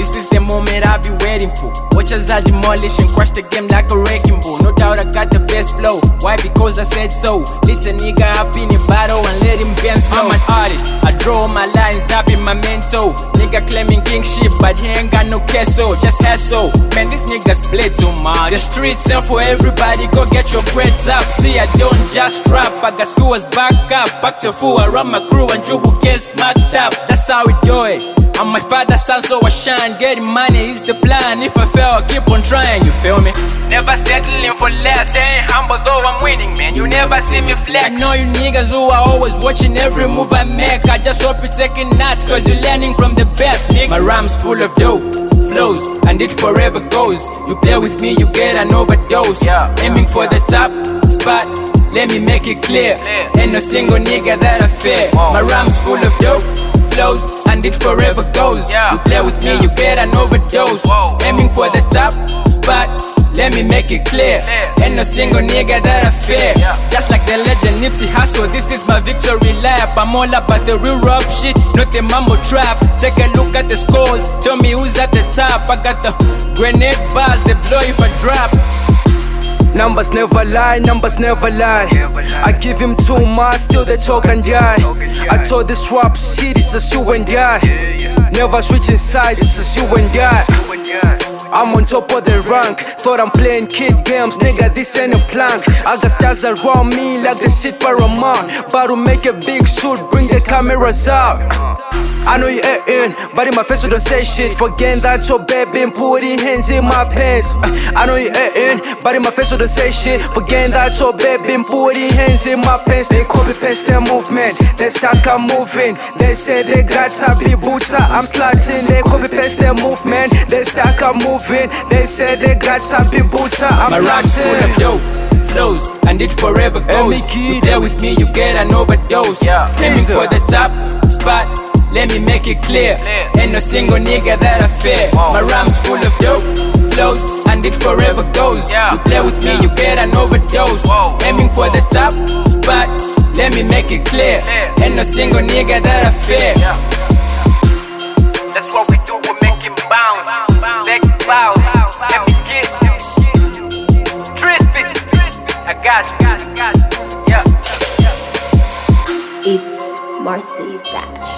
This is the moment I've been waiting for. Watch as I demolish and crush the game like a wrecking ball. No doubt I got the best flow. Why? Because I said so. Little nigga up in the battle and let him bend slow. I'm an artist, I draw my lines up in my mental. Nigga claiming kingship, but he ain't got no queso, just hassle. Man, these niggas play too much. The streets sell for everybody, go get your grades up. See, I don't just rap, I got scores back up. Back to full around my crew and you will get smacked up. That's how we do it. I'm my father's son, so I shine. Getting money is the plan. If I fail, I keep on trying, you feel me? Never settling for less. Staying humble though I'm winning, man. You never see me flex. I know you niggas who are always watching every move I make. I just hope you're taking nuts, cause you're learning from the best, nigga. My rhyme's full of dope flows, and it forever goes. You play with me, you get an overdose. Aiming for the top spot, let me make it clear. Ain't no single nigga that I fear. My rhyme's full of dope flows, and it forever goes. You play with me, you get an overdose. Aiming for the top spot, let me make it clear. Ain't no single nigga that I fear. Just like the legend Nipsey Hussle, this is my victory lap. I'm all about the real rap shit, not the mambo trap. Take a look at the scores, tell me who's at the top. I got the grenade bars, they blow if I drop. Numbers never lie, numbers never lie. I give him too much, still they talk and die. I told this rap shit, it's just you and I. Never switching sides, it's just you and I. I'm on top of the rank, thought I'm playing kid games, nigga, this ain't a plank. I got stars around me like the shit Paramount. About to make a big shoot, bring the cameras out. I know you ain't, but in my face you don't say shit. Forget that your baby putting hands in my pants. I know you ain't, but in my face you don't say shit. Forget that your baby putting hands in my pants. They copy paste their movement, they start I'm moving. They say they got sabi boots, I'm sliding. They copy paste their movement, they start I'm moving. They say they got sabi boots, I'm sliding. My rhyme's full of dope flows, and it forever goes. You play with me, you get an overdose. Aiming for the top spot, let me make it clear. Ain't no single nigga that I fear. My rhyme's full of dope flows, and it forever goes. You play with me, you get an overdose. Aiming for the top spot, let me make it clear. Ain't no single nigga that I fear. That's what we do, we make him bounce. Make it bounce, let me get you. Crispy, I got you. It's Marcy Stash.